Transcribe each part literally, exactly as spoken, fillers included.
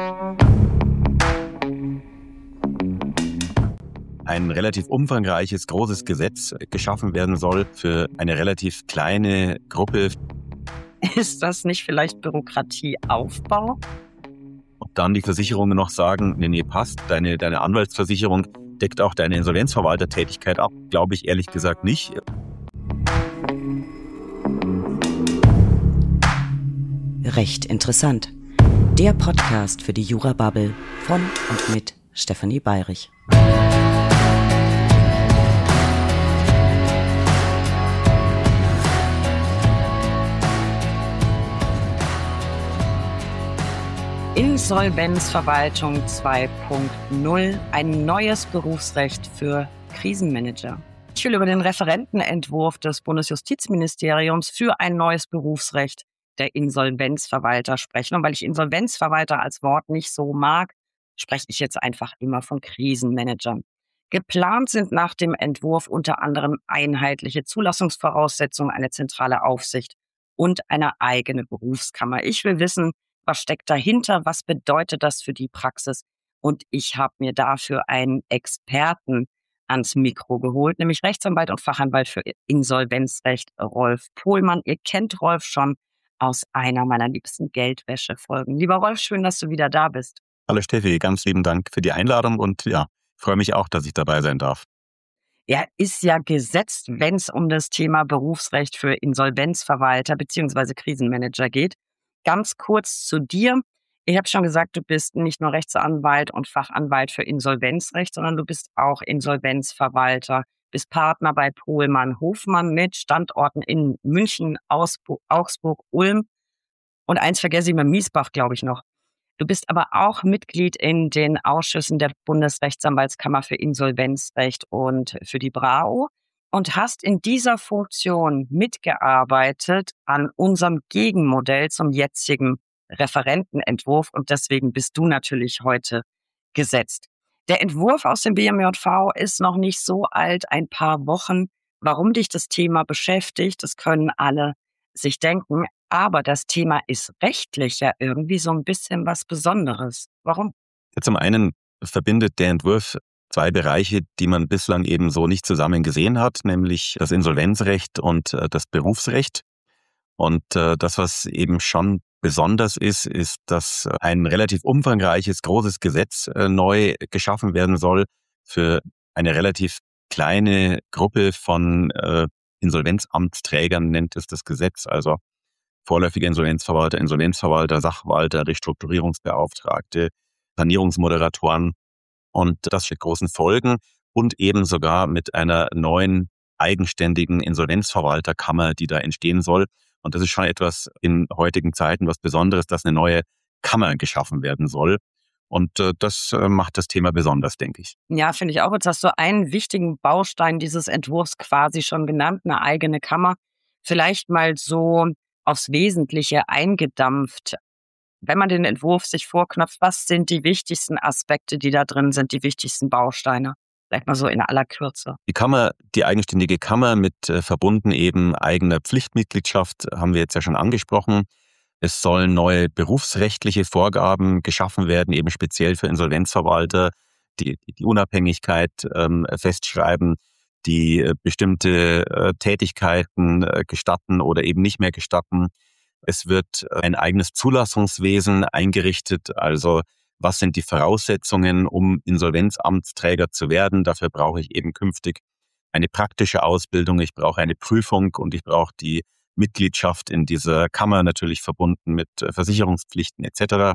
Ein relativ umfangreiches, großes Gesetz geschaffen werden soll für eine relativ kleine Gruppe. Ist das nicht vielleicht Bürokratieaufbau? Und dann die Versicherungen noch sagen, nee, nee, passt, deine, deine Anwaltsversicherung deckt auch deine Insolvenzverwaltertätigkeit ab. Glaube ich ehrlich gesagt nicht. Recht interessant. Der Podcast für die Jura-Bubble von und mit Stefanie Bayrich. Insolvenzverwaltung zwei Punkt null, ein neues Berufsrecht für Krisenmanager. Ich will über den Referentenentwurf des Bundesjustizministeriums für ein neues Berufsrecht der Insolvenzverwalter sprechen. Und weil ich Insolvenzverwalter als Wort nicht so mag, spreche ich jetzt einfach immer von Krisenmanagern. Geplant sind nach dem Entwurf unter anderem einheitliche Zulassungsvoraussetzungen, eine zentrale Aufsicht und eine eigene Berufskammer. Ich will wissen, was steckt dahinter? Was bedeutet das für die Praxis? Und ich habe mir dafür einen Experten ans Mikro geholt, nämlich Rechtsanwalt und Fachanwalt für Insolvenzrecht, Rolf Pohlmann. Ihr kennt Rolf schon aus einer meiner liebsten Geldwäsche-Folgen. Lieber Rolf, schön, dass du wieder da bist. Hallo Steffi, ganz lieben Dank für die Einladung und ja, freue mich auch, dass ich dabei sein darf. Ja, ist ja gesetzt, wenn es um das Thema Berufsrecht für Insolvenzverwalter bzw. Krisenmanager geht. Ganz kurz zu dir. Ich habe schon gesagt, du bist nicht nur Rechtsanwalt und Fachanwalt für Insolvenzrecht, sondern du bist auch Insolvenzverwalter, bist Partner bei Pohlmann Hofmann mit Standorten in München, Augsburg, Ulm und eins vergesse ich mit Miesbach, glaube ich noch. Du bist aber auch Mitglied in den Ausschüssen der Bundesrechtsanwaltskammer für Insolvenzrecht und für die B R A O. Und hast in dieser Funktion mitgearbeitet an unserem Gegenmodell zum jetzigen Referentenentwurf. Und deswegen bist du natürlich heute gesetzt. Der Entwurf aus dem B M J V ist noch nicht so alt, ein paar Wochen. Warum dich das Thema beschäftigt, das können alle sich denken. Aber das Thema ist rechtlich ja irgendwie so ein bisschen was Besonderes. Warum? Ja, zum einen verbindet der Entwurf zwei Bereiche, die man bislang eben so nicht zusammen gesehen hat, nämlich das Insolvenzrecht und äh, das Berufsrecht. Und äh, das, was eben schon besonders ist, ist, dass ein relativ umfangreiches, großes Gesetz äh, neu geschaffen werden soll für eine relativ kleine Gruppe von äh, Insolvenzamtsträgern, nennt es das Gesetz, also vorläufige Insolvenzverwalter, Insolvenzverwalter, Sachwalter, Restrukturierungsbeauftragte, Sanierungsmoderatoren. Und das mit großen Folgen und eben sogar mit einer neuen eigenständigen Insolvenzverwalterkammer, die da entstehen soll. Und das ist schon etwas in heutigen Zeiten was Besonderes, dass eine neue Kammer geschaffen werden soll. Und äh, das äh, macht das Thema besonders, denke ich. Ja, finde ich auch. Jetzt hast du einen wichtigen Baustein dieses Entwurfs quasi schon genannt, eine eigene Kammer. Vielleicht mal so aufs Wesentliche eingedampft. Wenn man den Entwurf sich vorknöpft, was sind die wichtigsten Aspekte, die da drin sind, die wichtigsten Bausteine? Vielleicht mal so in aller Kürze. Die Kammer, die eigenständige Kammer mit äh, verbunden eben eigener Pflichtmitgliedschaft, haben wir jetzt ja schon angesprochen. Es sollen neue berufsrechtliche Vorgaben geschaffen werden, eben speziell für Insolvenzverwalter, die die Unabhängigkeit ähm, festschreiben, die äh, bestimmte äh, Tätigkeiten äh, gestatten oder eben nicht mehr gestatten. Es wird ein eigenes Zulassungswesen eingerichtet, also was sind die Voraussetzungen, um Insolvenzamtsträger zu werden? Dafür brauche ich eben künftig eine praktische Ausbildung, ich brauche eine Prüfung und ich brauche die Mitgliedschaft in dieser Kammer, natürlich verbunden mit Versicherungspflichten et cetera.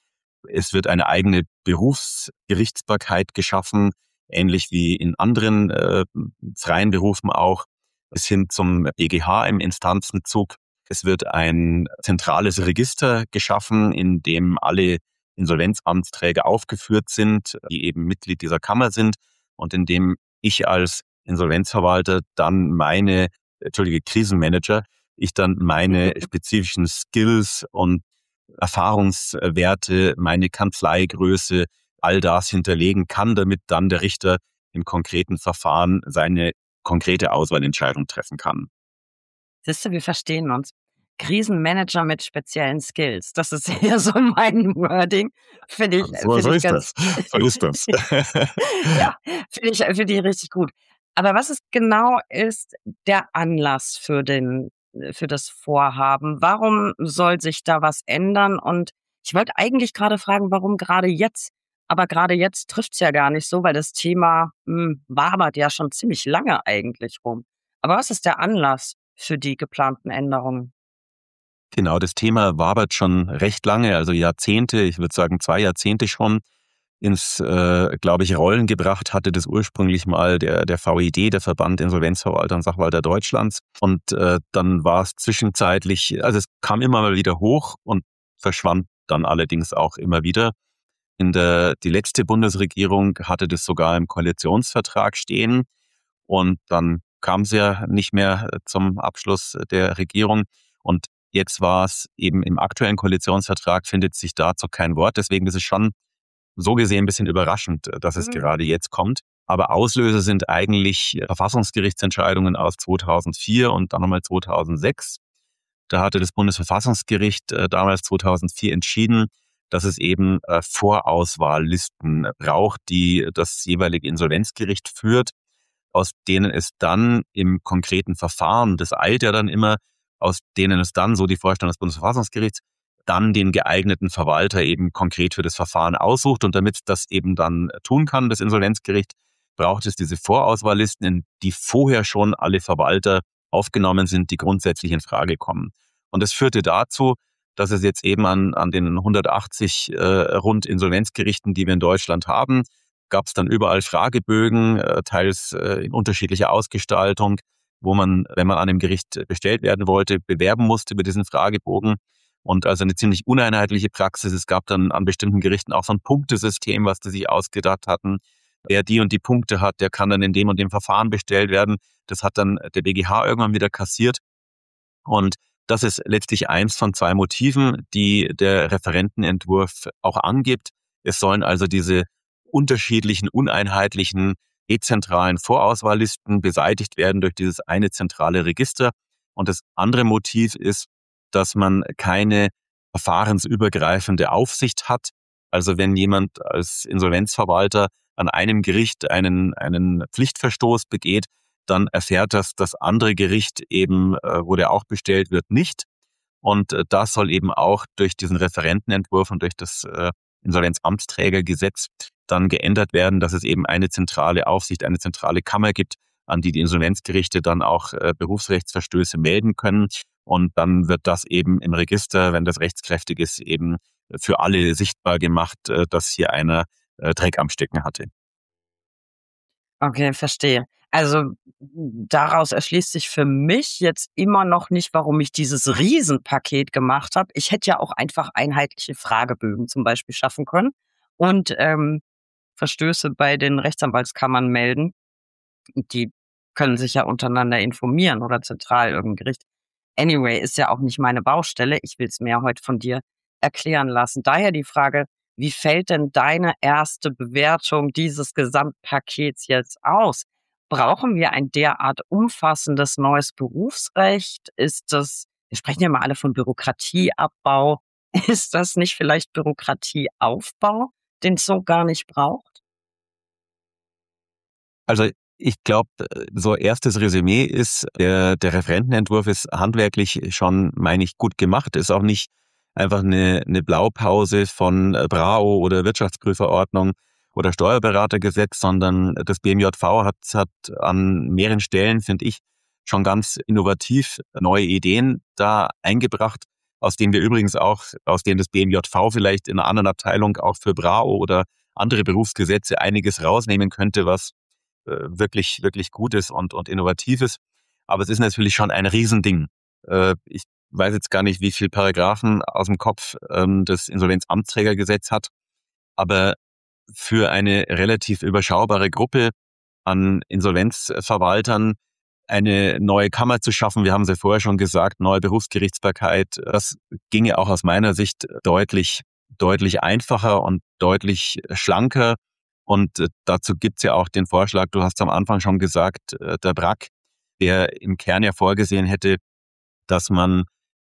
Es wird eine eigene Berufsgerichtsbarkeit geschaffen, ähnlich wie in anderen äh, freien Berufen auch, bis hin zum B G H im Instanzenzug. Es wird ein zentrales Register geschaffen, in dem alle Insolvenzamtsträger aufgeführt sind, die eben Mitglied dieser Kammer sind und in dem ich als Insolvenzverwalter dann meine, entschuldige, Krisenmanager, ich dann meine spezifischen Skills und Erfahrungswerte, meine Kanzleigröße, all das hinterlegen kann, damit dann der Richter im konkreten Verfahren seine konkrete Auswahlentscheidung treffen kann. Siehst du, wir verstehen uns. Krisenmanager mit speziellen Skills. Das ist eher so mein Wording. Finde ich, So, finde so ich ist ganz, das. So ist das. ja, finde ich, finde ich richtig gut. Aber was ist genau ist der Anlass für den, für das Vorhaben? Warum soll sich da was ändern? Und ich wollte eigentlich gerade fragen, warum gerade jetzt? Aber gerade jetzt trifft's ja gar nicht so, weil das Thema hm, wabert ja schon ziemlich lange eigentlich rum. Aber was ist der Anlass für die geplanten Änderungen? Genau, das Thema wabert schon recht lange, also Jahrzehnte, ich würde sagen zwei Jahrzehnte schon ins, äh, glaube ich, Rollen gebracht hatte das ursprünglich mal der, der V I D, der Verband Insolvenzverwalter und Sachwalter Deutschlands. Und äh, dann war es zwischenzeitlich, also es kam immer mal wieder hoch und verschwand dann allerdings auch immer wieder. In der, die letzte Bundesregierung hatte das sogar im Koalitionsvertrag stehen und dann kam es ja nicht mehr zum Abschluss der Regierung. Und jetzt war es eben im aktuellen Koalitionsvertrag, findet sich dazu kein Wort. Deswegen ist es schon so gesehen ein bisschen überraschend, dass es Mhm. gerade jetzt kommt. Aber Auslöser sind eigentlich Verfassungsgerichtsentscheidungen aus zweitausendvier und dann nochmal zweitausendsechs. Da hatte das Bundesverfassungsgericht äh, damals zweitausendvier entschieden, dass es eben äh, Vorauswahllisten braucht, die das jeweilige Insolvenzgericht führt, aus denen es dann im konkreten Verfahren, das eilt ja dann immer, aus denen es dann, so die Vorstellung des Bundesverfassungsgerichts, dann den geeigneten Verwalter eben konkret für das Verfahren aussucht. Und damit das eben dann tun kann, das Insolvenzgericht, braucht es diese Vorauswahllisten, in die vorher schon alle Verwalter aufgenommen sind, die grundsätzlich in Frage kommen. Und das führte dazu, dass es jetzt eben an, an den hundertachtzig äh, rund Insolvenzgerichten, die wir in Deutschland haben, gab es dann überall Fragebögen, äh, teils äh, in unterschiedlicher Ausgestaltung, wo man, wenn man an dem Gericht bestellt werden wollte, bewerben musste über diesen Fragebogen. Und also eine ziemlich uneinheitliche Praxis. Es gab dann an bestimmten Gerichten auch so ein Punktesystem, was die sich ausgedacht hatten. Wer die und die Punkte hat, der kann dann in dem und dem Verfahren bestellt werden. Das hat dann der B G H irgendwann wieder kassiert. Und das ist letztlich eins von zwei Motiven, die der Referentenentwurf auch angibt. Es sollen also diese unterschiedlichen, uneinheitlichen, dezentralen Vorauswahllisten beseitigt werden durch dieses eine zentrale Register. Und das andere Motiv ist, dass man keine verfahrensübergreifende Aufsicht hat. Also wenn jemand als Insolvenzverwalter an einem Gericht einen, einen Pflichtverstoß begeht, dann erfährt das das andere Gericht eben, äh, wo der auch bestellt wird, nicht. Und äh, das soll eben auch durch diesen Referentenentwurf und durch das äh, Insolvenzamtsträgergesetz dann geändert werden, dass es eben eine zentrale Aufsicht, eine zentrale Kammer gibt, an die die Insolvenzgerichte dann auch äh, Berufsrechtsverstöße melden können. Und dann wird das eben im Register, wenn das rechtskräftig ist, eben für alle sichtbar gemacht, äh, dass hier einer äh, Dreck am Stecken hatte. Okay, verstehe. Also daraus erschließt sich für mich jetzt immer noch nicht, warum ich dieses Riesenpaket gemacht habe. Ich hätte ja auch einfach einheitliche Fragebögen zum Beispiel schaffen können und ähm, Verstöße bei den Rechtsanwaltskammern melden. Die können sich ja untereinander informieren oder zentral irgendein Gericht. Anyway, ist ja auch nicht meine Baustelle. Ich will es mir heute von dir erklären lassen. Daher die Frage, wie fällt denn deine erste Bewertung dieses Gesamtpakets jetzt aus? Brauchen wir ein derart umfassendes neues Berufsrecht? Ist das, wir sprechen ja mal alle von Bürokratieabbau. Ist das nicht vielleicht Bürokratieaufbau, den es so gar nicht braucht? Also ich glaube, so erstes Resümee ist, der, der Referentenentwurf ist handwerklich schon, meine ich, gut gemacht. Ist auch nicht einfach eine, eine Blaupause von B R A O oder Wirtschaftsprüferordnung oder Steuerberatergesetz, sondern das B M J V hat, hat an mehreren Stellen, finde ich, schon ganz innovativ neue Ideen da eingebracht, aus denen wir übrigens auch, aus denen das B M J V vielleicht in einer anderen Abteilung auch für B R A O oder andere Berufsgesetze einiges rausnehmen könnte, was äh, wirklich, wirklich gut ist und, und innovativ ist. Aber es ist natürlich schon ein Riesending. Äh, ich weiß jetzt gar nicht, wie viele Paragraphen aus dem Kopf ähm, das Insolvenzamtsträgergesetz hat, aber für eine relativ überschaubare Gruppe an Insolvenzverwaltern eine neue Kammer zu schaffen, wir haben es ja vorher schon gesagt, neue Berufsgerichtsbarkeit, das ginge auch aus meiner Sicht deutlich, deutlich einfacher und deutlich schlanker. Und äh, dazu gibt's ja auch den Vorschlag, du hast am Anfang schon gesagt, äh, der B R A C, der im Kern ja vorgesehen hätte, dass man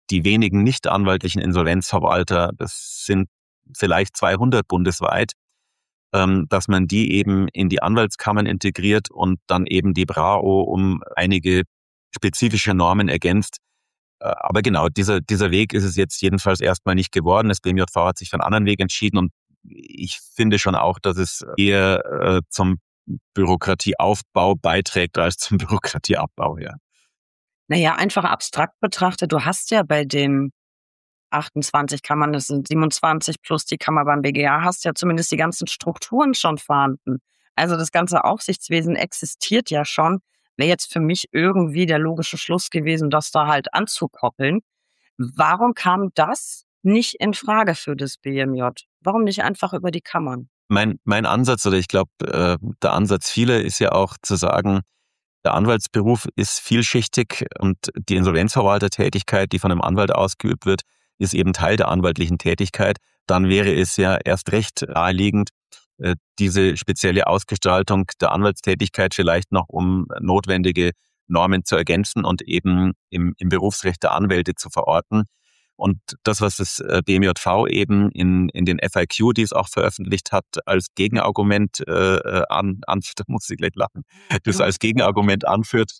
die wenigen nicht anwaltlichen Insolvenzverwalter, das sind vielleicht zweihundert bundesweit, ähm, dass man die eben in die Anwaltskammern integriert und dann eben die B R A O um einige spezifische Normen ergänzt. Äh, aber genau, dieser, dieser Weg ist es jetzt jedenfalls erstmal nicht geworden. Das B M J V hat sich für einen anderen Weg entschieden und ich finde schon auch, dass es eher äh, zum Bürokratieaufbau beiträgt als zum Bürokratieabbau, ja. Naja, einfach abstrakt betrachtet, du hast ja bei den achtundzwanzig Kammern, das sind siebenundzwanzig plus die Kammer beim B G H, hast ja zumindest die ganzen Strukturen schon vorhanden. Also das ganze Aufsichtswesen existiert ja schon. Wäre jetzt für mich irgendwie der logische Schluss gewesen, das da halt anzukoppeln. Warum kam das nicht in Frage für das B M J? Warum nicht einfach über die Kammern? Mein, mein Ansatz, oder ich glaube, äh, der Ansatz vieler ist ja auch zu sagen, der Anwaltsberuf ist vielschichtig und die Insolvenzverwaltertätigkeit, die von einem Anwalt ausgeübt wird, ist eben Teil der anwaltlichen Tätigkeit. Dann wäre es ja erst recht naheliegend, äh, diese spezielle Ausgestaltung der Anwaltstätigkeit vielleicht noch um notwendige Normen zu ergänzen und eben im, im Berufsrecht der Anwälte zu verorten. Und das, was das B M J V eben in, in den F A Q, die es auch veröffentlicht hat, als Gegenargument äh, an, an, da muss ich gleich lachen, das als Gegenargument anführt,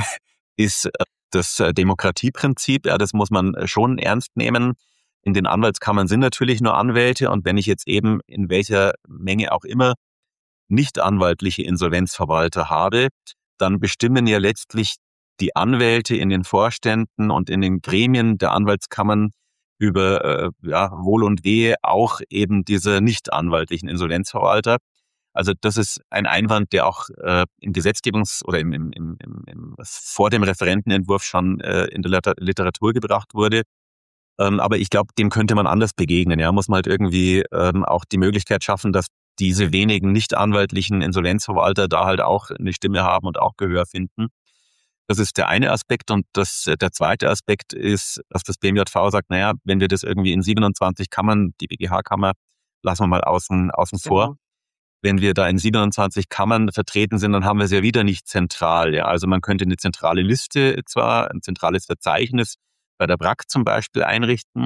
ist das Demokratieprinzip. Ja, das muss man schon ernst nehmen. In den Anwaltskammern sind natürlich nur Anwälte und wenn ich jetzt eben in welcher Menge auch immer nicht anwaltliche Insolvenzverwalter habe, dann bestimmen ja letztlich die Anwälte in den Vorständen und in den Gremien der Anwaltskammern über äh, ja, Wohl und Wehe auch eben diese nicht anwaltlichen Insolvenzverwalter. Also das ist ein Einwand, der auch äh, im Gesetzgebungs- oder im, im, im, im, vor dem Referentenentwurf schon äh, in der Literatur gebracht wurde. Ähm, aber ich glaube, dem könnte man anders begegnen. Ja, muss man halt irgendwie ähm, auch die Möglichkeit schaffen, dass diese wenigen nicht anwaltlichen Insolvenzverwalter da halt auch eine Stimme haben und auch Gehör finden. Das ist der eine Aspekt. Und das, der zweite Aspekt ist, dass das B M J V sagt, naja, wenn wir das irgendwie in siebenundzwanzig Kammern, die B G H-Kammer, lassen wir mal außen, außen Genau. vor. Wenn wir da in siebenundzwanzig Kammern vertreten sind, dann haben wir es ja wieder nicht zentral. Ja. Also man könnte eine zentrale Liste zwar, ein zentrales Verzeichnis bei der B R A C zum Beispiel einrichten,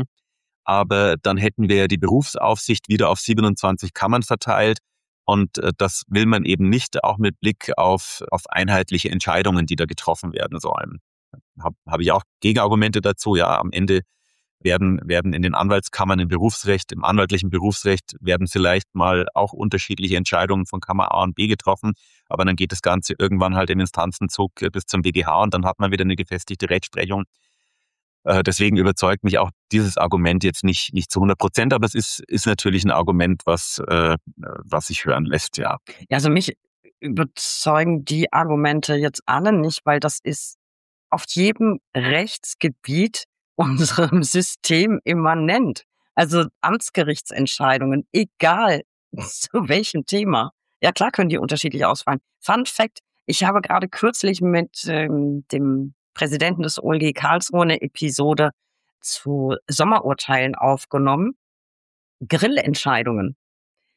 aber dann hätten wir die Berufsaufsicht wieder auf siebenundzwanzig Kammern verteilt. Und das will man eben nicht, auch mit Blick auf, auf einheitliche Entscheidungen, die da getroffen werden sollen. Habe hab ich auch Gegenargumente dazu. Ja, am Ende werden, werden in den Anwaltskammern im Berufsrecht, im anwaltlichen Berufsrecht, werden vielleicht mal auch unterschiedliche Entscheidungen von Kammer A und B getroffen. Aber dann geht das Ganze irgendwann halt im Instanzenzug bis zum B G H und dann hat man wieder eine gefestigte Rechtsprechung. Deswegen überzeugt mich auch dieses Argument jetzt nicht, nicht zu hundert Prozent, aber es ist, ist natürlich ein Argument, was, äh, was sich hören lässt, ja. Ja, also mich überzeugen die Argumente jetzt alle nicht, weil das ist auf jedem Rechtsgebiet unserem System immanent. Also Amtsgerichtsentscheidungen, egal zu welchem Thema. Ja, klar können die unterschiedlich ausfallen. Fun Fact, ich habe gerade kürzlich mit ähm, dem Präsidenten des O L G Karlsruhe eine Episode zu Sommerurteilen aufgenommen. Grillentscheidungen.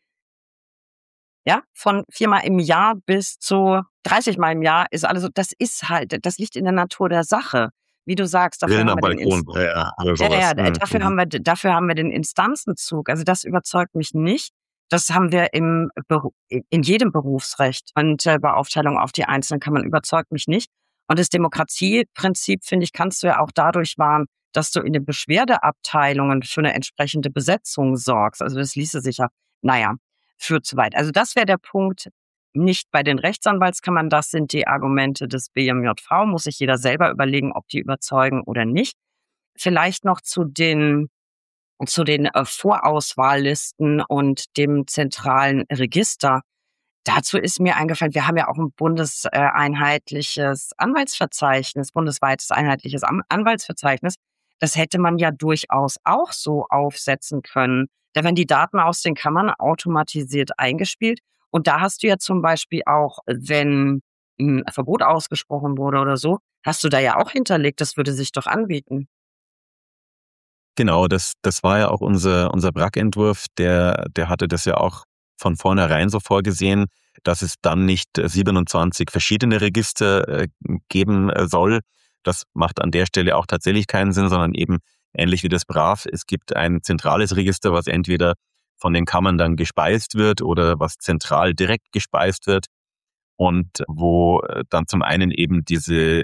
Ja, von viermal im Jahr bis zu dreißig Mal im Jahr ist alles so, das ist halt, das liegt in der Natur der Sache. Wie du sagst, dafür Grillen haben am wir den Balkon, ja, ja, oder ja, sowas. ja, Mhm. dafür haben wir, dafür haben wir den Instanzenzug. Also das überzeugt mich nicht. Das haben wir im Beru- in jedem Berufsrecht. Und äh, bei Aufteilung auf die Einzelnen kann man überzeugt mich nicht. Und das Demokratieprinzip, finde ich, kannst du ja auch dadurch wahren, dass du in den Beschwerdeabteilungen für eine entsprechende Besetzung sorgst. Also das ließe sich ja, naja, führt zu weit. Also das wäre der Punkt, nicht bei den Rechtsanwaltskammern. Das sind die Argumente des B M J V. Muss sich jeder selber überlegen, ob die überzeugen oder nicht. Vielleicht noch zu den zu den äh, Vorauswahllisten und dem zentralen Register. Dazu ist mir eingefallen, wir haben ja auch ein bundeseinheitliches Anwaltsverzeichnis, bundesweites einheitliches Am- Anwaltsverzeichnis. Das hätte man ja durchaus auch so aufsetzen können. Da werden die Daten aus den Kammern automatisiert eingespielt. Und da hast du ja zum Beispiel auch, wenn ein Verbot ausgesprochen wurde oder so, hast du da ja auch hinterlegt, das würde sich doch anbieten. Genau, das, das war ja auch unser, unser B R A C-Entwurf, der, der hatte das ja auch von vornherein so vorgesehen, dass es dann nicht siebenundzwanzig verschiedene Register äh, geben soll, Das macht an der Stelle auch tatsächlich keinen Sinn, sondern eben ähnlich wie das B R A F. Es gibt ein zentrales Register, was entweder von den Kammern dann gespeist wird oder was zentral direkt gespeist wird und wo dann zum einen eben diese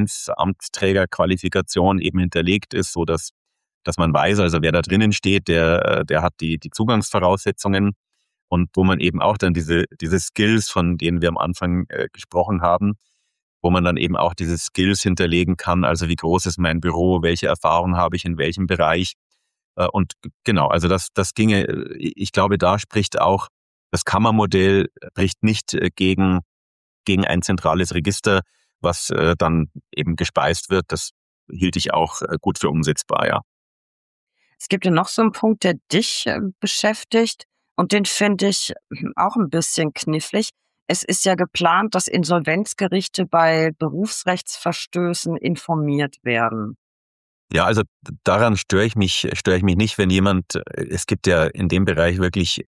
Insolvenzamtsträgerqualifikation eben hinterlegt ist, so dass dass man weiß, also wer da drinnen steht, der der hat die die Zugangsvoraussetzungen und wo man eben auch dann diese diese Skills, von denen wir am Anfang äh, gesprochen haben, wo man dann eben auch diese Skills hinterlegen kann, also wie groß ist mein Büro, welche Erfahrung habe ich in welchem Bereich. Und genau, also das, das ginge, ich glaube, da spricht auch das Kammermodell, spricht nicht gegen, gegen ein zentrales Register, was dann eben gespeist wird. Das hielt ich auch gut für umsetzbar, ja. Es gibt ja noch so einen Punkt, der dich beschäftigt und den finde ich auch ein bisschen knifflig. Es ist ja geplant, dass Insolvenzgerichte bei Berufsrechtsverstößen informiert werden. Ja, also daran störe ich mich, störe ich mich nicht, wenn jemand, es gibt ja in dem Bereich wirklich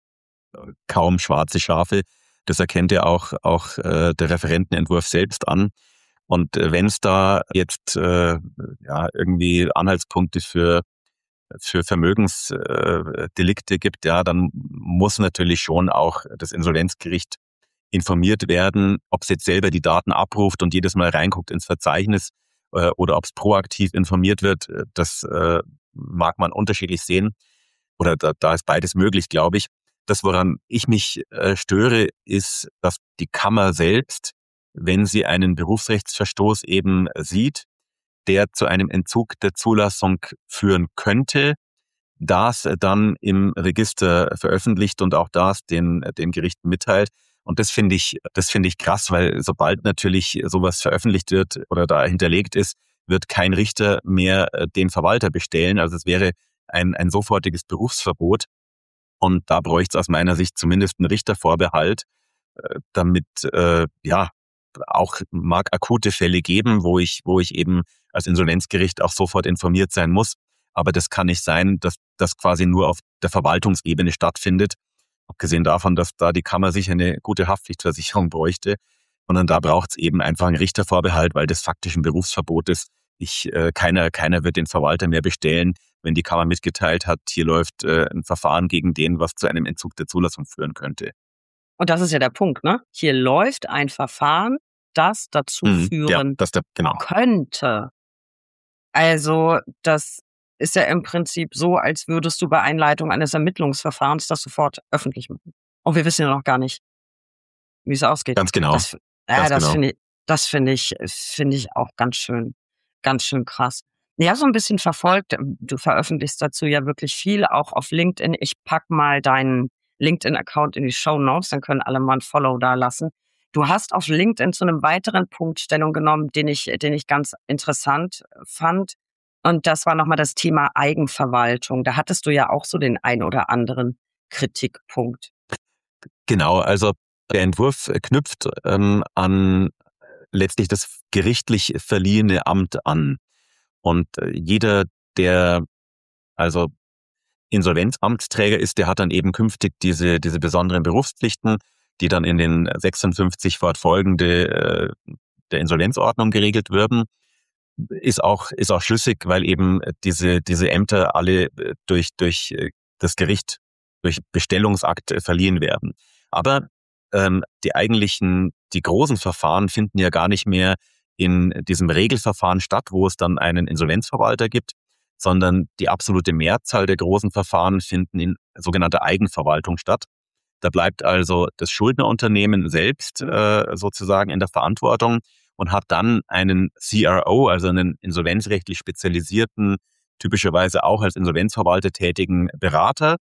kaum schwarze Schafe. Das erkennt ja auch, auch äh, der Referentenentwurf selbst an. Und äh, wenn es da jetzt äh, ja irgendwie Anhaltspunkte für für Vermögensdelikte äh, gibt, ja, dann muss natürlich schon auch das Insolvenzgericht informiert werden, ob es jetzt selber die Daten abruft und jedes Mal reinguckt ins Verzeichnis äh, oder ob es proaktiv informiert wird. Das äh, mag man unterschiedlich sehen oder da, da ist beides möglich, glaube ich. Das, woran ich mich äh, störe, ist, dass die Kammer selbst, wenn sie einen Berufsrechtsverstoß eben sieht, der zu einem Entzug der Zulassung führen könnte, das dann im Register veröffentlicht und auch das den, den Gerichten mitteilt. Und das finde ich, das finde ich krass, weil sobald natürlich sowas veröffentlicht wird oder da hinterlegt ist, wird kein Richter mehr den Verwalter bestellen. Also es wäre ein, ein sofortiges Berufsverbot. Und da bräuchte es aus meiner Sicht zumindest einen Richtervorbehalt, damit, äh, ja, auch mag akute Fälle geben, wo ich, wo ich eben als Insolvenzgericht auch sofort informiert sein muss. Aber das kann nicht sein, dass das quasi nur auf der Verwaltungsebene stattfindet. Abgesehen davon, dass da die Kammer sicher eine gute Haftpflichtversicherung bräuchte, sondern da braucht es eben einfach einen Richtervorbehalt, weil das faktisch ein Berufsverbot ist. Ich, äh, keiner, keiner wird den Verwalter mehr bestellen, wenn die Kammer mitgeteilt hat, hier läuft äh, ein Verfahren gegen den, was zu einem Entzug der Zulassung führen könnte. Und das ist ja der Punkt, ne? Hier läuft ein Verfahren, das dazu Mhm, führen ja, das der, genau. könnte. Also das ist ja im Prinzip so, als würdest du bei Einleitung eines Ermittlungsverfahrens das sofort öffentlich machen. Und wir wissen ja noch gar nicht, wie es ausgeht. Ganz genau. Das, ja, ganz das genau. finde ich, das finde ich, finde ich auch ganz schön, ganz schön krass. Ja, so ein bisschen verfolgt. Du veröffentlichst dazu ja wirklich viel, auch auf LinkedIn. Ich pack mal deinen LinkedIn-Account in die Shownotes, dann können alle mal ein Follow da lassen. Du hast auf LinkedIn zu einem weiteren Punkt Stellung genommen, den ich, den ich ganz interessant fand. Und das war nochmal das Thema Eigenverwaltung. Da hattest du ja auch so den ein oder anderen Kritikpunkt. Genau, also der Entwurf knüpft ähm, an letztlich das gerichtlich verliehene Amt an. Und äh, jeder, der also Insolvenzamtsträger ist, der hat dann eben künftig diese diese besonderen Berufspflichten, die dann in den sechsundfünfzig fortfolgende äh, der Insolvenzordnung geregelt werden. Ist auch ist auch schlüssig, weil eben diese diese Ämter alle durch durch das Gericht durch Bestellungsakt verliehen werden. Aber ähm, die eigentlichen die großen Verfahren finden ja gar nicht mehr in diesem Regelverfahren statt, wo es dann einen Insolvenzverwalter gibt, sondern die absolute Mehrzahl der großen Verfahren finden in sogenannter Eigenverwaltung statt. Da bleibt also das Schuldnerunternehmen selbst äh, sozusagen in der Verantwortung und hat dann einen C R O, also einen insolvenzrechtlich spezialisierten, typischerweise auch als Insolvenzverwalter tätigen Berater,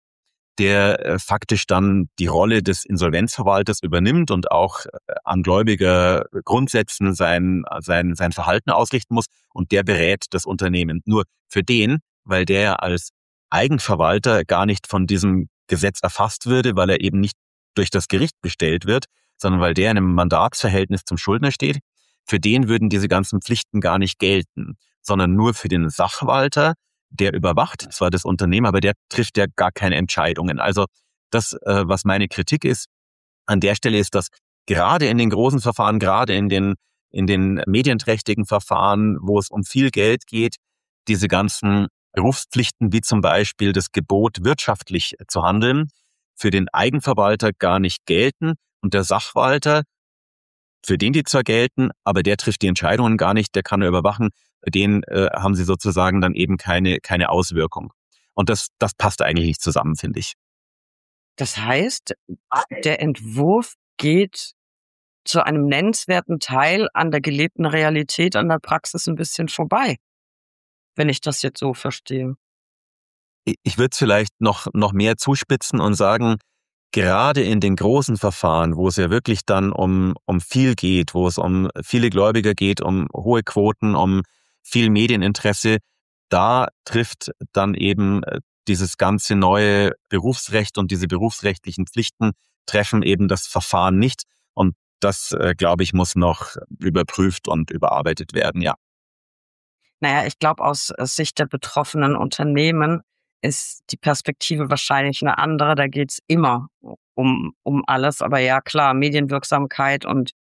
der äh, faktisch dann die Rolle des Insolvenzverwalters übernimmt und auch äh, an gläubiger Grundsätzen sein, sein, sein Verhalten ausrichten muss und der berät das Unternehmen. Nur für den, weil der als Eigenverwalter gar nicht von diesem Gesetz erfasst würde, weil er eben nicht durch das Gericht bestellt wird, sondern weil der in einem Mandatsverhältnis zum Schuldner steht, für den würden diese ganzen Pflichten gar nicht gelten, sondern nur für den Sachwalter, der überwacht zwar das Unternehmen, aber der trifft ja gar keine Entscheidungen. Also das, äh, was meine Kritik ist, an der Stelle ist, dass gerade in den großen Verfahren, gerade in den in den medienträchtigen Verfahren, wo es um viel Geld geht, diese ganzen Berufspflichten wie zum Beispiel das Gebot, wirtschaftlich zu handeln, für den Eigenverwalter gar nicht gelten und der Sachwalter, für den die zwar gelten, aber der trifft die Entscheidungen gar nicht, der kann nur überwachen, für den äh, haben sie sozusagen dann eben keine, keine Auswirkung. Und das, das passt eigentlich nicht zusammen, finde ich. Das heißt, der Entwurf geht zu einem nennenswerten Teil an der gelebten Realität, an der Praxis ein bisschen vorbei, wenn ich das jetzt so verstehe. Ich würde es vielleicht noch, noch mehr zuspitzen und sagen, gerade in den großen Verfahren, wo es ja wirklich dann um, um viel geht, wo es um viele Gläubiger geht, um hohe Quoten, um viel Medieninteresse, da trifft dann eben dieses ganze neue Berufsrecht und diese berufsrechtlichen Pflichten treffen eben das Verfahren nicht. Und das, äh, glaube ich, muss noch überprüft und überarbeitet werden, ja. Naja, ich glaube, aus Sicht der betroffenen Unternehmen ist die Perspektive wahrscheinlich eine andere. Da geht's immer um, um alles. Aber ja, klar, Medienwirksamkeit und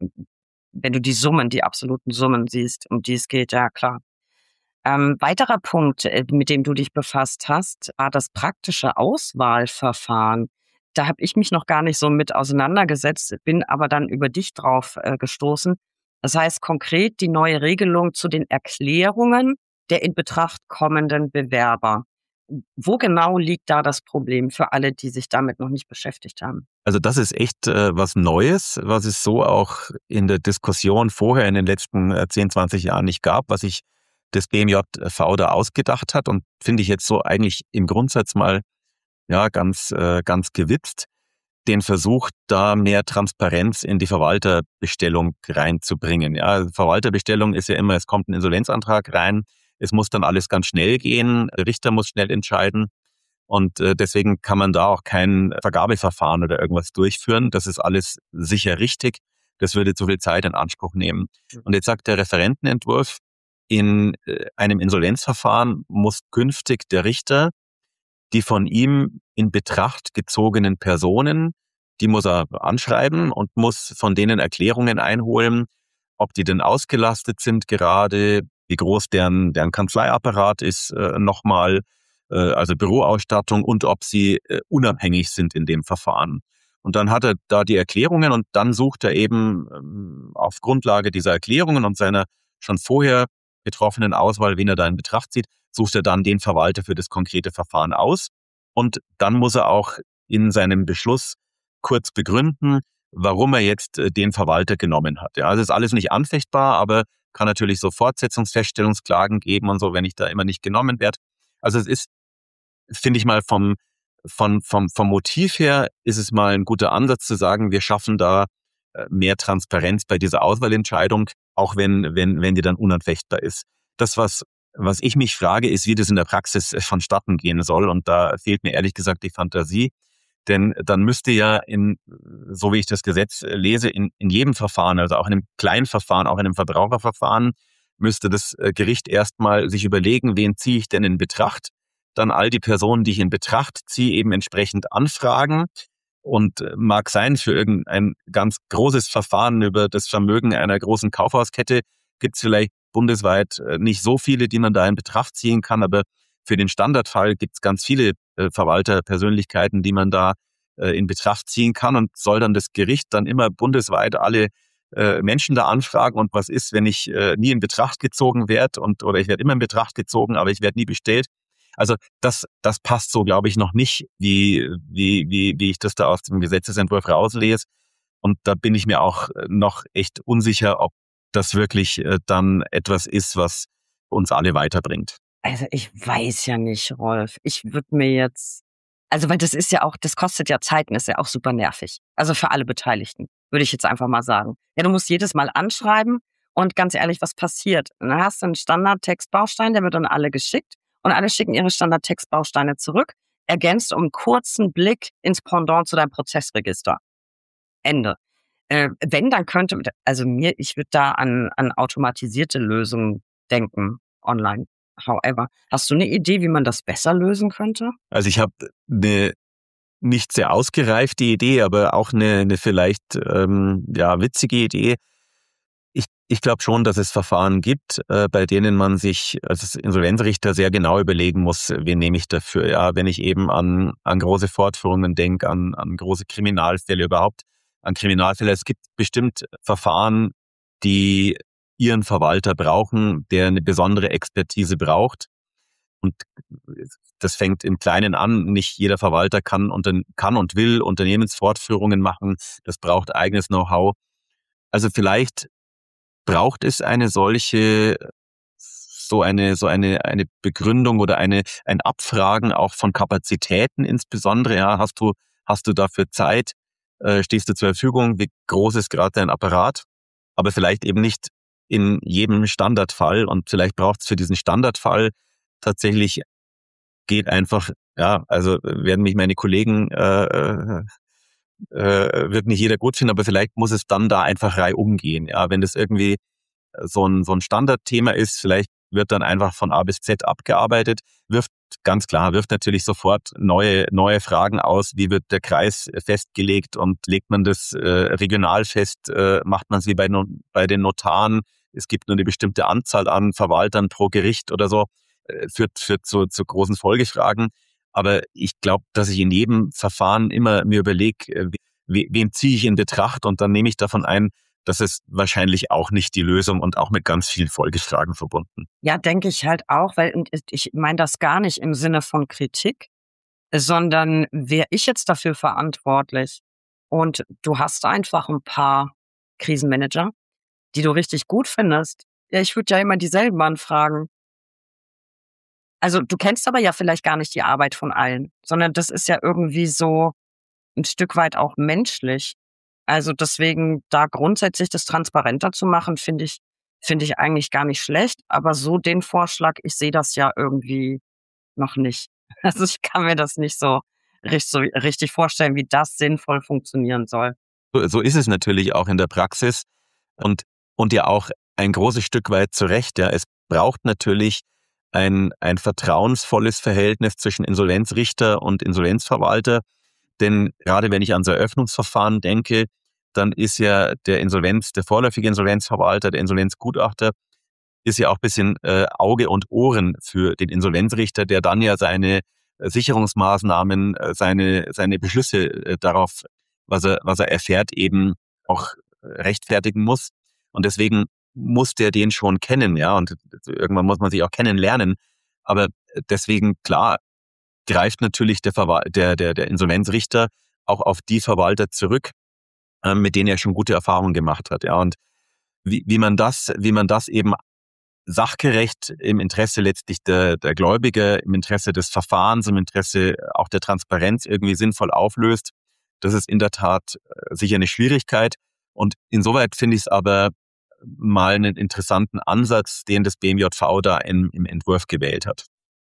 wenn du die Summen, die absoluten Summen siehst, um die es geht, ja klar. Ähm, weiterer Punkt, äh, mit dem du dich befasst hast, war das praktische Auswahlverfahren. Da habe ich mich noch gar nicht so mit auseinandergesetzt, bin aber dann über dich drauf äh, gestoßen. Das heißt konkret die neue Regelung zu den Erklärungen der in Betracht kommenden Bewerber. Wo genau liegt da das Problem für alle, die sich damit noch nicht beschäftigt haben? Also das ist echt äh, was Neues, was es so auch in der Diskussion vorher in den letzten äh, zehn, zwanzig Jahren nicht gab, was sich das B M J V da ausgedacht hat und finde ich jetzt so eigentlich im Grundsatz mal ja ganz äh, ganz gewitzt, den Versuch, da mehr Transparenz in die Verwalterbestellung reinzubringen. Ja, Verwalterbestellung ist ja immer, es kommt ein Insolvenzantrag rein, es muss dann alles ganz schnell gehen, der Richter muss schnell entscheiden und äh, deswegen kann man da auch kein Vergabeverfahren oder irgendwas durchführen. Das ist alles sicher richtig. Das würde zu viel Zeit in Anspruch nehmen. Und jetzt sagt der Referentenentwurf, in einem Insolvenzverfahren muss künftig der Richter die von ihm in Betracht gezogenen Personen, die muss er anschreiben und muss von denen Erklärungen einholen, ob die denn ausgelastet sind gerade, wie groß deren, deren Kanzleiapparat ist äh, nochmal, äh, also Büroausstattung und ob sie äh, unabhängig sind in dem Verfahren. Und dann hat er da die Erklärungen und dann sucht er eben ähm, auf Grundlage dieser Erklärungen und seiner schon vorher getroffenen Auswahl, wen er da in Betracht zieht, sucht er dann den Verwalter für das konkrete Verfahren aus. Und dann muss er auch in seinem Beschluss kurz begründen, warum er jetzt den Verwalter genommen hat. Ja, also ist alles nicht anfechtbar, aber kann natürlich so Fortsetzungsfeststellungsklagen geben und so, wenn ich da immer nicht genommen werde. Also es ist, finde ich mal, vom, vom, vom, vom Motiv her ist es mal ein guter Ansatz zu sagen, wir schaffen da mehr Transparenz bei dieser Auswahlentscheidung, auch wenn, wenn, wenn die dann unanfechtbar ist. Das, was Was ich mich frage, ist, wie das in der Praxis vonstatten gehen soll. Und da fehlt mir ehrlich gesagt die Fantasie. Denn dann müsste ja in, so wie ich das Gesetz lese, in, in jedem Verfahren, also auch in einem Kleinverfahren, auch in einem Verbraucherverfahren, müsste das Gericht erstmal sich überlegen, wen ziehe ich denn in Betracht? Dann all die Personen, die ich in Betracht ziehe, eben entsprechend anfragen. Und mag sein, für irgendein ganz großes Verfahren über das Vermögen einer großen Kaufhauskette gibt es vielleicht bundesweit nicht so viele, die man da in Betracht ziehen kann, aber für den Standardfall gibt es ganz viele äh, Verwalterpersönlichkeiten, die man da äh, in Betracht ziehen kann und soll dann das Gericht dann immer bundesweit alle äh, Menschen da anfragen und was ist, wenn ich äh, nie in Betracht gezogen werde und oder ich werde immer in Betracht gezogen, aber ich werde nie bestellt. Also das das passt so, glaube ich, noch nicht, wie wie wie wie ich das da aus dem Gesetzesentwurf rauslese. Und da bin ich mir auch noch echt unsicher, ob das wirklich äh, dann etwas ist, was uns alle weiterbringt. Also ich weiß ja nicht, Rolf. Ich würde mir jetzt, also weil das ist ja auch, das kostet ja Zeit und ist ja auch super nervig. Also für alle Beteiligten, würde ich jetzt einfach mal sagen. Ja, du musst jedes Mal anschreiben und ganz ehrlich, was passiert? Und dann hast du einen Standardtextbaustein, der wird dann alle geschickt und alle schicken ihre Standardtextbausteine zurück, ergänzt um einen kurzen Blick ins Pendant zu deinem Prozessregister. Ende. Äh, wenn, dann könnte, also mir, ich würde da an, an automatisierte Lösungen denken, online. However, hast du eine Idee, wie man das besser lösen könnte? Also ich habe eine nicht sehr ausgereifte Idee, aber auch eine, eine vielleicht ähm, ja witzige Idee. Ich, ich glaube schon, dass es Verfahren gibt, äh, bei denen man sich als Insolvenzrichter sehr genau überlegen muss, wen nehme ich dafür. Ja, wenn ich eben an, an große Fortführungen denke, an, an große Kriminalfälle überhaupt, an Kriminalfälle. Es gibt bestimmt Verfahren, die ihren Verwalter brauchen, der eine besondere Expertise braucht. Und das fängt im Kleinen an. Nicht jeder Verwalter kann und, kann und will Unternehmensfortführungen machen. Das braucht eigenes Know-how. Also vielleicht braucht es eine solche, so eine, so eine, eine Begründung oder eine, ein Abfragen auch von Kapazitäten insbesondere. Ja, hast du, hast du dafür Zeit? Äh, stehst du zur Verfügung? Wie groß ist gerade dein Apparat? Aber vielleicht eben nicht in jedem Standardfall. Und vielleicht braucht es für diesen Standardfall tatsächlich, geht einfach, ja, also werden mich meine Kollegen, äh, äh, wird nicht jeder gut finden, aber vielleicht muss es dann da einfach reihum gehen. Ja, wenn das irgendwie so ein, so ein Standardthema ist, vielleicht wird dann einfach von A bis Z abgearbeitet, wirft ganz klar, wirft natürlich sofort neue, neue Fragen aus. Wie wird der Kreis festgelegt und legt man das äh, regional fest? Äh, macht man es wie bei, bei den Notaren? Es gibt nur eine bestimmte Anzahl an Verwaltern pro Gericht oder so, äh, führt, führt zu, zu großen Folgefragen. Aber ich glaube, dass ich in jedem Verfahren immer mir überlege, wen ziehe ich in Betracht, und dann nehme ich davon ein, das ist wahrscheinlich auch nicht die Lösung und auch mit ganz vielen Folgefragen verbunden. Ja, denke ich halt auch, weil und ich meine das gar nicht im Sinne von Kritik, sondern wäre ich jetzt dafür verantwortlich und du hast einfach ein paar Krisenmanager, die du richtig gut findest. Ja, ich würde ja immer dieselben anfragen. Also du kennst aber ja vielleicht gar nicht die Arbeit von allen, sondern das ist ja irgendwie so ein Stück weit auch menschlich. Also deswegen da grundsätzlich das transparenter zu machen, finde ich, finde ich eigentlich gar nicht schlecht. Aber so den Vorschlag, ich sehe das ja irgendwie noch nicht. Also ich kann mir das nicht so richtig, so richtig vorstellen, wie das sinnvoll funktionieren soll. So, so ist es natürlich auch in der Praxis und, und ja auch ein großes Stück weit zu Recht. Ja. Es braucht natürlich ein, ein vertrauensvolles Verhältnis zwischen Insolvenzrichter und Insolvenzverwalter. Denn gerade wenn ich ans Eröffnungsverfahren denke, dann ist ja der Insolvenz, der vorläufige Insolvenzverwalter, der Insolvenzgutachter, ist ja auch ein bisschen äh, Auge und Ohren für den Insolvenzrichter, der dann ja seine äh, Sicherungsmaßnahmen, äh, seine, seine Beschlüsse äh, darauf, was er, was er erfährt, eben auch rechtfertigen muss. Und deswegen muss der den schon kennen, ja, und irgendwann muss man sich auch kennenlernen. Aber deswegen, klar, greift natürlich der, Verwal- der, der, der Insolvenzrichter auch auf die Verwalter zurück, äh, mit denen er schon gute Erfahrungen gemacht hat. Ja, und wie, wie man das, wie man das eben sachgerecht im Interesse letztlich der, der Gläubiger, im Interesse des Verfahrens, im Interesse auch der Transparenz irgendwie sinnvoll auflöst, das ist in der Tat sicher eine Schwierigkeit. Und insoweit finde ich es aber mal einen interessanten Ansatz, den das B M J V da im, im Entwurf gewählt hat.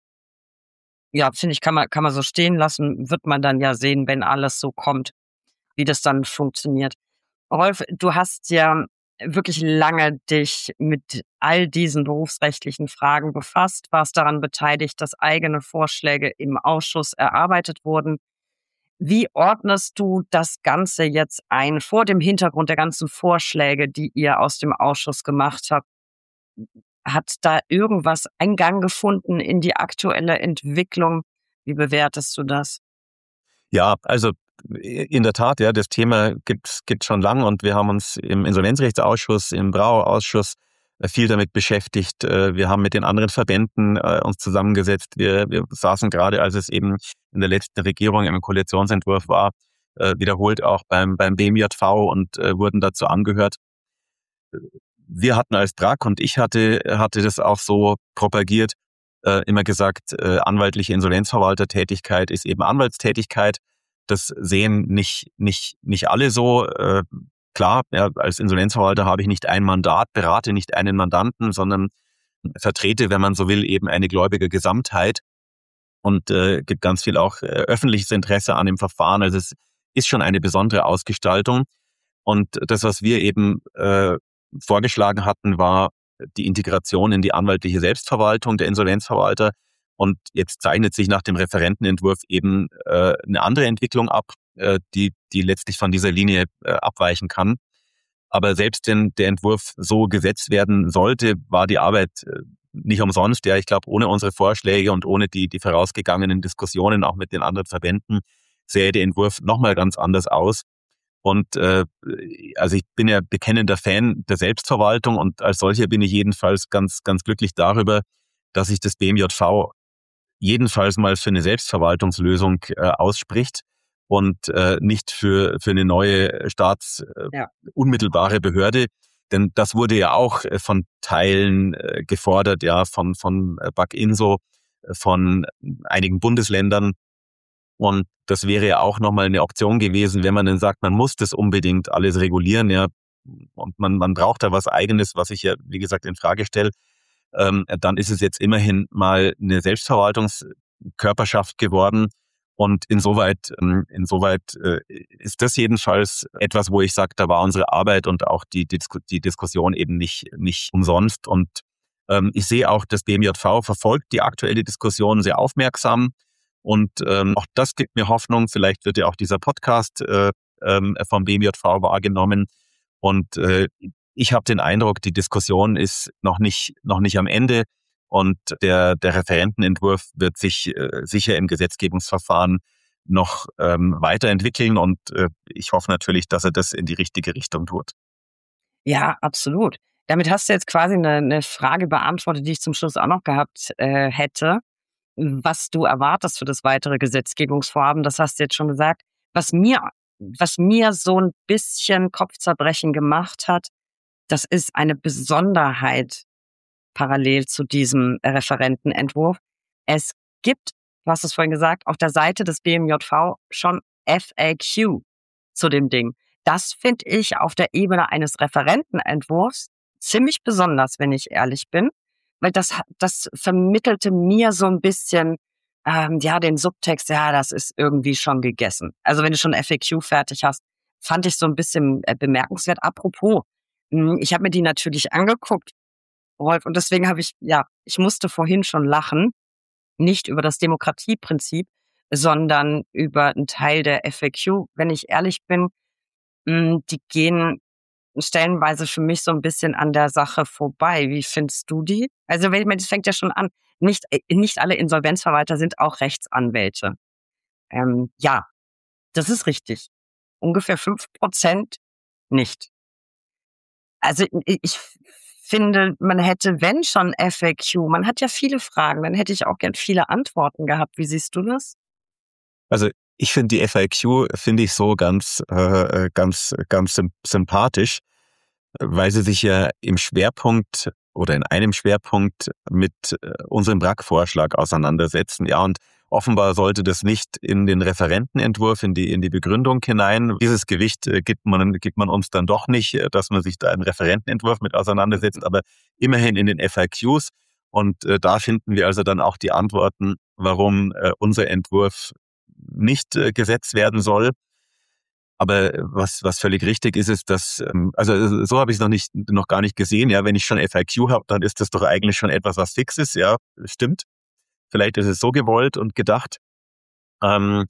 Ja, finde ich, kann man, kann man so stehen lassen, wird man dann ja sehen, wenn alles so kommt, wie das dann funktioniert. Rolf, du hast ja wirklich lange dich mit all diesen berufsrechtlichen Fragen befasst, warst daran beteiligt, dass eigene Vorschläge im Ausschuss erarbeitet wurden. Wie ordnest du das Ganze jetzt ein vor dem Hintergrund der ganzen Vorschläge, die ihr aus dem Ausschuss gemacht habt? Hat da irgendwas Eingang gefunden in die aktuelle Entwicklung? Wie bewertest du das? Ja, also in der Tat, ja, das Thema gibt es schon lange und wir haben uns im Insolvenzrechtsausschuss, im Brauausschuss viel damit beschäftigt. Wir haben mit den anderen Verbänden uns zusammengesetzt. Wir, wir saßen gerade, als es eben in der letzten Regierung im Koalitionsentwurf war, wiederholt auch beim, beim B M J V und wurden dazu angehört. Wir hatten als B R A K und ich hatte, hatte das auch so propagiert, äh, immer gesagt, äh, anwaltliche Insolvenzverwaltertätigkeit ist eben Anwaltstätigkeit. Das sehen nicht, nicht, nicht alle so. Äh, klar, ja, als Insolvenzverwalter habe ich nicht ein Mandat, berate nicht einen Mandanten, sondern vertrete, wenn man so will, eben eine gläubige Gesamtheit und äh, gibt ganz viel auch äh, öffentliches Interesse an dem Verfahren. Also es ist schon eine besondere Ausgestaltung. Und das, was wir eben äh, vorgeschlagen hatten, war die Integration in die anwaltliche Selbstverwaltung der Insolvenzverwalter. Und jetzt zeichnet sich nach dem Referentenentwurf eben äh, eine andere Entwicklung ab, äh, die, die letztlich von dieser Linie äh, abweichen kann. Aber selbst wenn der Entwurf so gesetzt werden sollte, war die Arbeit nicht umsonst. Ja, ich glaube, ohne unsere Vorschläge und ohne die, die vorausgegangenen Diskussionen auch mit den anderen Verbänden sähe der Entwurf nochmal ganz anders aus. Und äh, also ich bin ja bekennender Fan der Selbstverwaltung und als solcher bin ich jedenfalls ganz, ganz glücklich darüber, dass sich das B M J V jedenfalls mal für eine Selbstverwaltungslösung äh, ausspricht und äh, nicht für, für eine neue staatsunmittelbare äh, Behörde. Denn das wurde ja auch äh, von Teilen äh, gefordert, ja, von, von äh, BAK-Inso, äh, von einigen Bundesländern. Und das wäre ja auch nochmal eine Option gewesen, wenn man dann sagt, man muss das unbedingt alles regulieren, ja, und man, man braucht da was Eigenes, was ich ja, wie gesagt, in Frage stelle, ähm, dann ist es jetzt immerhin mal eine Selbstverwaltungskörperschaft geworden. Und insoweit, ähm, insoweit äh, ist das jedenfalls etwas, wo ich sage, da war unsere Arbeit und auch die, die, die Diskussion eben nicht, nicht umsonst. Und ähm, ich sehe auch, das B M J V verfolgt die aktuelle Diskussion sehr aufmerksam. Und ähm, auch das gibt mir Hoffnung. Vielleicht wird ja auch dieser Podcast äh, ähm, vom B M J V wahrgenommen. Und äh, ich habe den Eindruck, die Diskussion ist noch nicht noch nicht am Ende. Und der der Referentenentwurf wird sich äh, sicher im Gesetzgebungsverfahren noch ähm, weiterentwickeln. Und äh, ich hoffe natürlich, dass er das in die richtige Richtung tut. Ja, absolut. Damit hast du jetzt quasi eine, eine Frage beantwortet, die ich zum Schluss auch noch gehabt äh, hätte. Was du erwartest für das weitere Gesetzgebungsvorhaben, das hast du jetzt schon gesagt. Was mir, was mir so ein bisschen Kopfzerbrechen gemacht hat, das ist eine Besonderheit parallel zu diesem Referentenentwurf. Es gibt, du hast es vorhin gesagt, auf der Seite des B M J V schon F A Q zu dem Ding. Das finde ich auf der Ebene eines Referentenentwurfs ziemlich besonders, wenn ich ehrlich bin. Weil das, das vermittelte mir so ein bisschen, ähm, ja, den Subtext, ja, das ist irgendwie schon gegessen. Also wenn du schon F A Q fertig hast, fand ich so ein bisschen äh, bemerkenswert. Apropos, mh, ich habe mir die natürlich angeguckt, Rolf, und deswegen habe ich, ja, ich musste vorhin schon lachen, nicht über das Demokratieprinzip, sondern über einen Teil der F A Q. Wenn ich ehrlich bin, mh, die gehen stellenweise für mich so ein bisschen an der Sache vorbei. Wie findest du die? Also, wenn ich meine, das fängt ja schon an. Nicht, äh, nicht alle Insolvenzverwalter sind auch Rechtsanwälte. Ähm, ja, das ist richtig. Ungefähr fünf Prozent nicht. Also, i- ich finde, man hätte, wenn schon F A Q, man hat ja viele Fragen, dann hätte ich auch gern viele Antworten gehabt. Wie siehst du das? Also ich finde die F A Q finde ich so ganz, äh, ganz, ganz symp- sympathisch, weil sie sich ja im Schwerpunkt oder in einem Schwerpunkt mit äh, unserem B R A C-Vorschlag auseinandersetzen. Ja, und offenbar sollte das nicht in den Referentenentwurf, in die, in die Begründung hinein. Dieses Gewicht äh, gibt man, gibt man uns dann doch nicht, äh, dass man sich da im Referentenentwurf mit auseinandersetzt, aber immerhin in den F A Qs. Und äh, da finden wir also dann auch die Antworten, warum äh, unser Entwurf nicht äh, gesetzt werden soll. Aber was was völlig richtig ist, ist, dass ähm, also so habe ich es noch nicht noch gar nicht gesehen. Ja, wenn ich schon F A Q habe, dann ist das doch eigentlich schon etwas, was fix ist. Ja, stimmt. Vielleicht ist es so gewollt und gedacht. Ähm,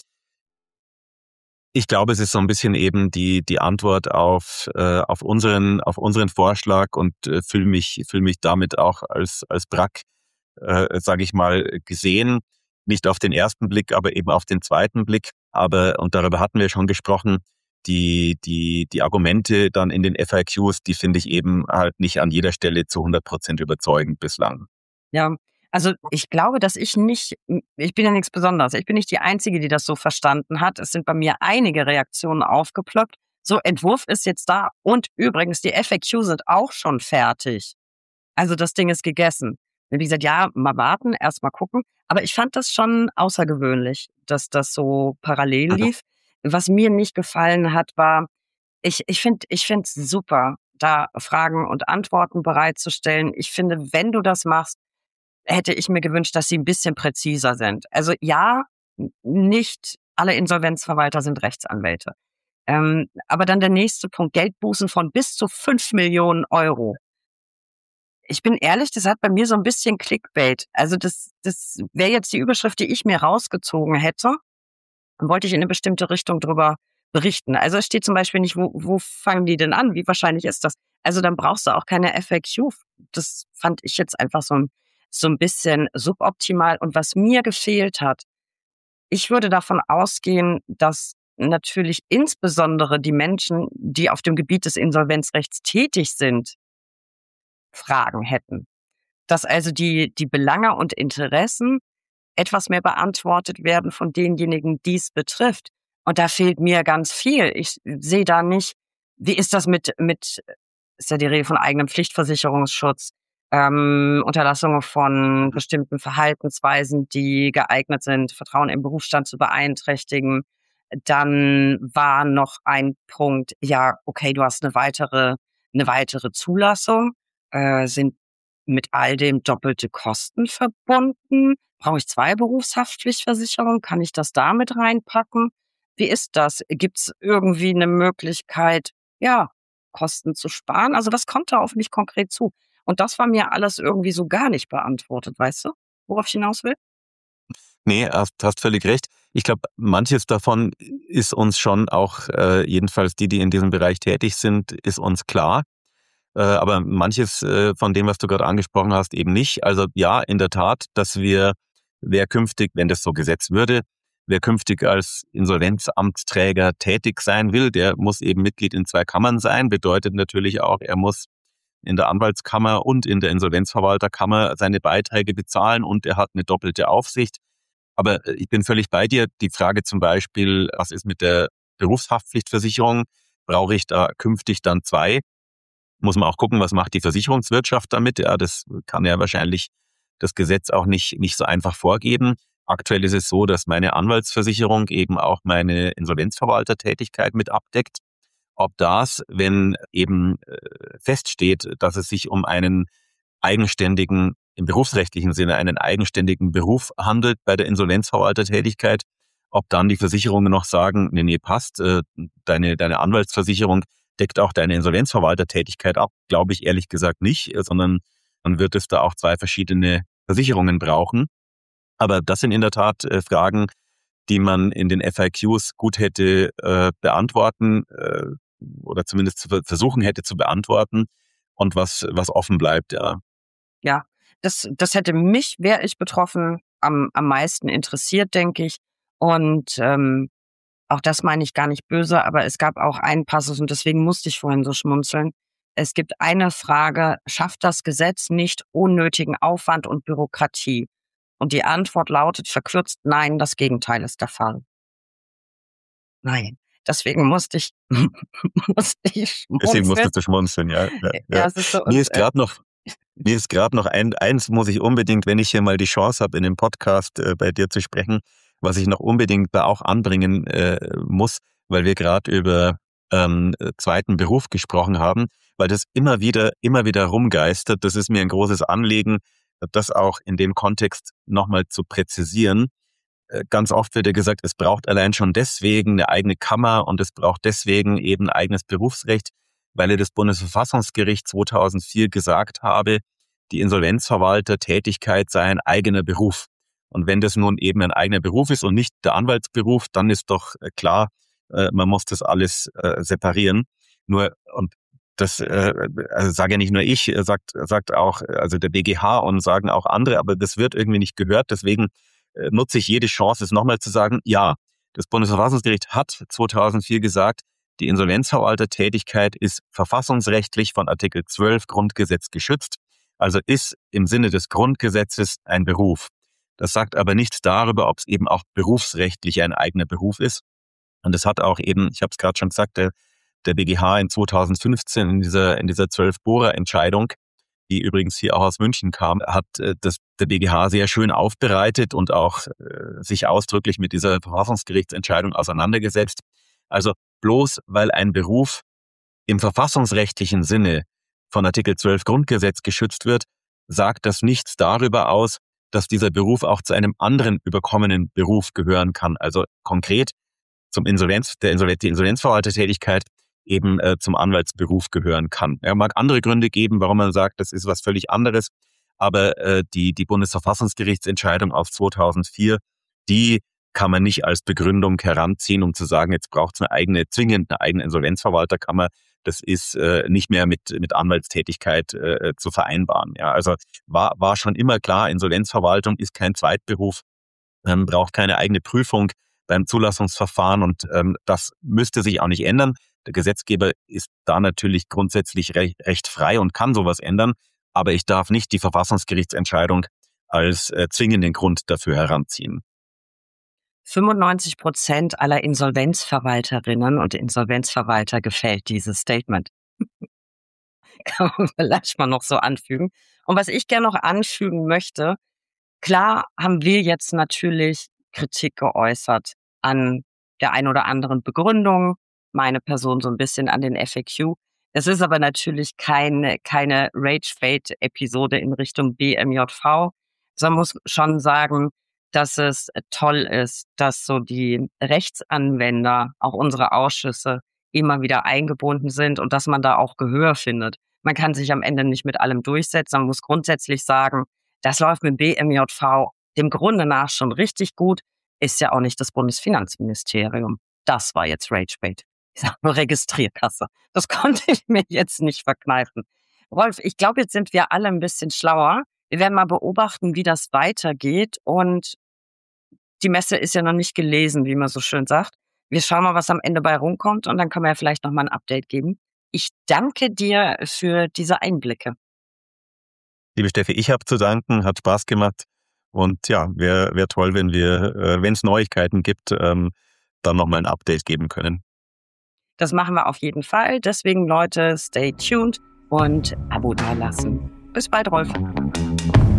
ich glaube, es ist so ein bisschen eben die die Antwort auf äh, auf unseren auf unseren Vorschlag und äh, fühle mich fühle mich damit auch als als B R A C, äh, sage ich mal, gesehen. Nicht auf den ersten Blick, aber eben auf den zweiten Blick. Aber und darüber hatten wir schon gesprochen. Die die die Argumente dann in den F A Qs, die finde ich eben halt nicht an jeder Stelle zu hundert Prozent überzeugend bislang. Ja, also ich glaube, dass ich nicht, ich bin ja nichts Besonderes. Ich bin nicht die Einzige, die das so verstanden hat. Es sind bei mir einige Reaktionen aufgeploppt. So, Entwurf ist jetzt da. Und übrigens, die F A Q sind auch schon fertig. Also das Ding ist gegessen. Und wie gesagt, ja, mal warten, erst mal gucken. Aber ich fand das schon außergewöhnlich, dass das so parallel Mhm. lief. Was mir nicht gefallen hat, war, ich, ich finde, ich finde es super, da Fragen und Antworten bereitzustellen. Ich finde, wenn du das machst, hätte ich mir gewünscht, dass sie ein bisschen präziser sind. Also ja, n- nicht alle Insolvenzverwalter sind Rechtsanwälte. Ähm, aber dann der nächste Punkt, Geldbußen von bis zu fünf Millionen Euro. Ich bin ehrlich, das hat bei mir so ein bisschen Clickbait. Also das, das wäre jetzt die Überschrift, die ich mir rausgezogen hätte. Dann wollte ich in eine bestimmte Richtung drüber berichten. Also es steht zum Beispiel nicht, wo, wo fangen die denn an? Wie wahrscheinlich ist das? Also dann brauchst du auch keine F A Q. Das fand ich jetzt einfach so ein, so ein bisschen suboptimal. Und was mir gefehlt hat, ich würde davon ausgehen, dass natürlich insbesondere die Menschen, die auf dem Gebiet des Insolvenzrechts tätig sind, Fragen hätten. Dass also die, die Belange und Interessen etwas mehr beantwortet werden von denjenigen, die es betrifft. Und da fehlt mir ganz viel. Ich sehe da nicht, wie ist das mit, mit, ist ja die Rede von eigenem Pflichtversicherungsschutz, ähm, Unterlassung von bestimmten Verhaltensweisen, die geeignet sind, Vertrauen im Berufsstand zu beeinträchtigen. Dann war noch ein Punkt, ja, okay, du hast eine weitere, eine weitere Zulassung, äh, sind mit all dem doppelte Kosten verbunden? Brauche ich zwei Berufshaftpflichtversicherungen? Kann ich das da mit reinpacken? Wie ist das? Gibt es irgendwie eine Möglichkeit, ja, Kosten zu sparen? Also was kommt da auf mich konkret zu? Und das war mir alles irgendwie so gar nicht beantwortet, weißt du, worauf ich hinaus will? Nee, hast, hast völlig recht. Ich glaube, manches davon ist uns schon auch, äh, jedenfalls die, die in diesem Bereich tätig sind, ist uns klar. Äh, aber manches äh, von dem, was du gerade angesprochen hast, eben nicht. Also ja, in der Tat, dass wir, wer künftig, wenn das so gesetzt würde, wer künftig als Insolvenzamtsträger tätig sein will, der muss eben Mitglied in zwei Kammern sein. Bedeutet natürlich auch, er muss in der Anwaltskammer und in der Insolvenzverwalterkammer seine Beiträge bezahlen und er hat eine doppelte Aufsicht. Aber ich bin völlig bei dir. Die Frage zum Beispiel, was ist mit der Berufshaftpflichtversicherung? Brauche ich da künftig dann zwei? Muss man auch gucken, was macht die Versicherungswirtschaft damit? Ja, das kann ja wahrscheinlich das Gesetz auch nicht, nicht so einfach vorgeben. Aktuell ist es so, dass meine Anwaltsversicherung eben auch meine Insolvenzverwaltertätigkeit mit abdeckt. Ob das, wenn eben feststeht, dass es sich um einen eigenständigen, im berufsrechtlichen Sinne einen eigenständigen Beruf handelt bei der Insolvenzverwaltertätigkeit, ob dann die Versicherungen noch sagen, nee, nee, passt, deine, deine Anwaltsversicherung deckt auch deine Insolvenzverwaltertätigkeit ab, glaube ich ehrlich gesagt nicht, sondern dann wird es da auch zwei verschiedene Versicherungen brauchen. Aber das sind in der Tat äh, Fragen, die man in den F A Qs gut hätte äh, beantworten äh, oder zumindest zu versuchen hätte zu beantworten und was, was offen bleibt, ja. Ja, das, das hätte mich, wäre ich betroffen, am, am meisten interessiert, denke ich. Und ähm, auch das meine ich gar nicht böse, aber es gab auch einen Passus und deswegen musste ich vorhin so schmunzeln. Es gibt eine Frage, schafft das Gesetz nicht unnötigen Aufwand und Bürokratie? Und die Antwort lautet verkürzt, nein, das Gegenteil ist der Fall. Nein. Deswegen musste ich, musste ich schmunzeln. Deswegen musstest du schmunzeln, ja. ja, ja. ja es ist so, Mir ist gerade noch, mir ist gerade noch ein, eins muss ich unbedingt, wenn ich hier mal die Chance habe, in dem Podcast äh, bei dir zu sprechen, was ich noch unbedingt da auch anbringen äh, muss, weil wir gerade über ähm, zweiten Beruf gesprochen haben, weil das immer wieder, immer wieder rumgeistert. Das ist mir ein großes Anliegen, das auch in dem Kontext nochmal zu präzisieren. Äh, ganz oft wird ja gesagt, es braucht allein schon deswegen eine eigene Kammer und es braucht deswegen eben ein eigenes Berufsrecht, weil ja das Bundesverfassungsgericht zweitausendvier gesagt habe, die Insolvenzverwaltertätigkeit sei ein eigener Beruf. Und wenn das nun eben ein eigener Beruf ist und nicht der Anwaltsberuf, dann ist doch klar, man muss das alles separieren. Nur, und das also sage ja nicht nur ich, sagt, sagt auch also der B G H und sagen auch andere, aber das wird irgendwie nicht gehört. Deswegen nutze ich jede Chance, es nochmal zu sagen, ja, das Bundesverfassungsgericht hat zweitausendvier gesagt, die Insolvenzverwaltertätigkeit ist verfassungsrechtlich von Artikel zwölf Grundgesetz geschützt, also ist im Sinne des Grundgesetzes ein Beruf. Das sagt aber nichts darüber, ob es eben auch berufsrechtlich ein eigener Beruf ist. Und das hat auch eben, ich habe es gerade schon gesagt, der, der B G H in zweitausendfünfzehn in dieser in dieser zwölf-Bohrer-Entscheidung, die übrigens hier auch aus München kam, hat das der B G H sehr schön aufbereitet und auch äh, sich ausdrücklich mit dieser Verfassungsgerichtsentscheidung auseinandergesetzt. Also bloß weil ein Beruf im verfassungsrechtlichen Sinne von Artikel zwölf Grundgesetz geschützt wird, sagt das nichts darüber aus, dass dieser Beruf auch zu einem anderen überkommenen Beruf gehören kann. Also konkret zum Insolvenz, der Insolvenz, die Insolvenzverwaltertätigkeit eben äh, zum Anwaltsberuf gehören kann. Er mag andere Gründe geben, warum man sagt, das ist was völlig anderes. Aber äh, die, die Bundesverfassungsgerichtsentscheidung aus zweitausendvier, die kann man nicht als Begründung heranziehen, um zu sagen, jetzt braucht es eine eigene, zwingend eine eigene Insolvenzverwalterkammer. Das ist äh, nicht mehr mit, mit Anwaltstätigkeit äh, zu vereinbaren. Ja, also war, war schon immer klar, Insolvenzverwaltung ist kein Zweitberuf, ähm, braucht keine eigene Prüfung beim Zulassungsverfahren und ähm, das müsste sich auch nicht ändern. Der Gesetzgeber ist da natürlich grundsätzlich recht, recht frei und kann sowas ändern, aber ich darf nicht die Verfassungsgerichtsentscheidung als äh, zwingenden Grund dafür heranziehen. fünfundneunzig Prozent aller Insolvenzverwalterinnen und Insolvenzverwalter gefällt dieses Statement. Kann man vielleicht mal noch so anfügen. Und was ich gerne noch anfügen möchte, klar haben wir jetzt natürlich Kritik geäußert an der ein oder anderen Begründung, meine Person so ein bisschen an den F A Q. Es ist aber natürlich keine, keine Rage-Fade-Episode in Richtung B M J V, sondern muss schon sagen, dass es toll ist, dass so die Rechtsanwender, auch unsere Ausschüsse, immer wieder eingebunden sind und dass man da auch Gehör findet. Man kann sich am Ende nicht mit allem durchsetzen, man muss grundsätzlich sagen, das läuft mit B M J V dem Grunde nach schon richtig gut, ist ja auch nicht das Bundesfinanzministerium. Das war jetzt Ragebait. Ich sag nur Registrierkasse. Das konnte ich mir jetzt nicht verkneifen. Rolf, ich glaube, jetzt sind wir alle ein bisschen schlauer. Wir werden mal beobachten, wie das weitergeht. Und die Messe ist ja noch nicht gelesen, wie man so schön sagt. Wir schauen mal, was am Ende bei rumkommt und dann können wir ja vielleicht noch mal ein Update geben. Ich danke dir für diese Einblicke. Liebe Steffi, ich habe zu danken, hat Spaß gemacht. Und ja, wäre wär toll, wenn wir, äh, wenn es Neuigkeiten gibt, ähm, dann nochmal ein Update geben können. Das machen wir auf jeden Fall. Deswegen, Leute, stay tuned und Abo dalassen. Bis bald, Rolf.